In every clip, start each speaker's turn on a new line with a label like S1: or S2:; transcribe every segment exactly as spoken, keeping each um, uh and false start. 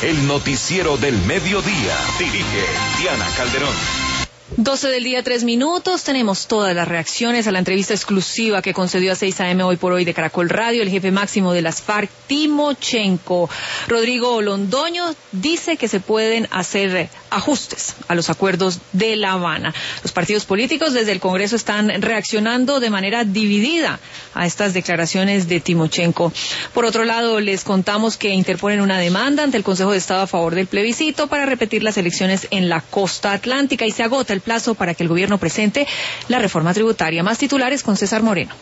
S1: el noticiero del mediodía. Dirige Diana Calderón.
S2: doce del día, tres minutos. Tenemos todas las reacciones a la entrevista exclusiva que concedió a seis a eme hoy por hoy de Caracol Radio el jefe máximo de las FARC, Timochenko. Rodrigo Londoño dice que se pueden hacer ajustes a los acuerdos de La Habana. Los partidos políticos desde el Congreso están reaccionando de manera dividida a estas declaraciones de Timochenko. Por otro lado, les contamos que interponen una demanda ante el Consejo de Estado a favor del plebiscito para repetir las elecciones en la costa atlántica y se agota el plazo para que el gobierno presente la reforma tributaria. Más titulares con César Moreno.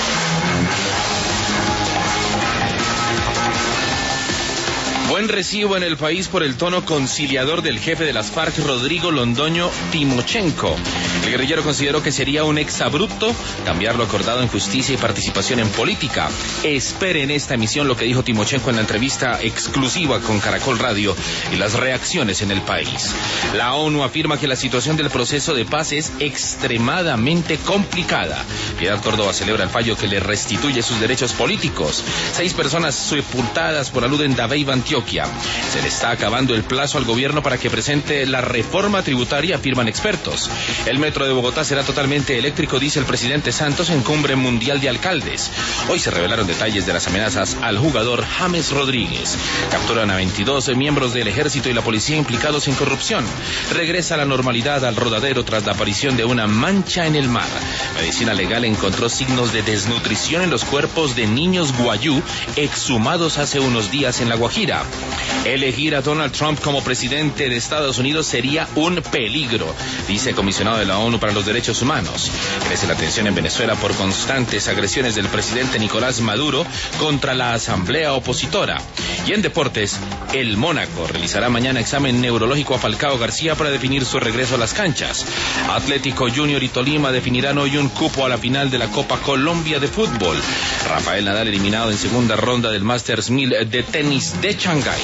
S3: Buen recibo en el país por el tono conciliador del jefe de las FARC, Rodrigo Londoño Timochenko. El guerrillero consideró que sería un exabrupto cambiar lo acordado en justicia y participación en política. Espere en esta emisión lo que dijo Timochenko en la entrevista exclusiva con Caracol Radio y las reacciones en el país. La ONU afirma que la situación del proceso de paz es extremadamente complicada. Piedad Córdoba celebra el fallo que le restituye sus derechos políticos. Seis personas sepultadas por alud en Dabeiba, Antioquia. Se le está acabando el plazo al gobierno para que presente la reforma tributaria, afirman expertos. El metro de Bogotá será totalmente eléctrico, dice el presidente Santos en Cumbre Mundial de Alcaldes. Hoy se revelaron detalles de las amenazas al jugador James Rodríguez. Capturan a veintidós miembros del ejército y la policía implicados en corrupción. Regresa la normalidad al Rodadero tras la aparición de una mancha en el mar. Medicina Legal encontró signos de desnutrición en los cuerpos de niños guayú exhumados hace unos días en La Guajira. Elegir a Donald Trump como presidente de Estados Unidos sería un peligro, dice el comisionado de la ONU para los Derechos Humanos. Crece la tensión en Venezuela por constantes agresiones del presidente Nicolás Maduro contra la asamblea opositora. Y en deportes, el Mónaco realizará mañana examen neurológico a Falcao García para definir su regreso a las canchas. Atlético Junior y Tolima definirán hoy un cupo a la final de la Copa Colombia de fútbol. Rafael Nadal eliminado en segunda ronda del Masters mil de tenis de Shanghái.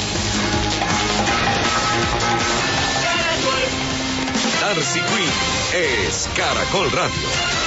S1: Darcy Quinn es Caracol Radio.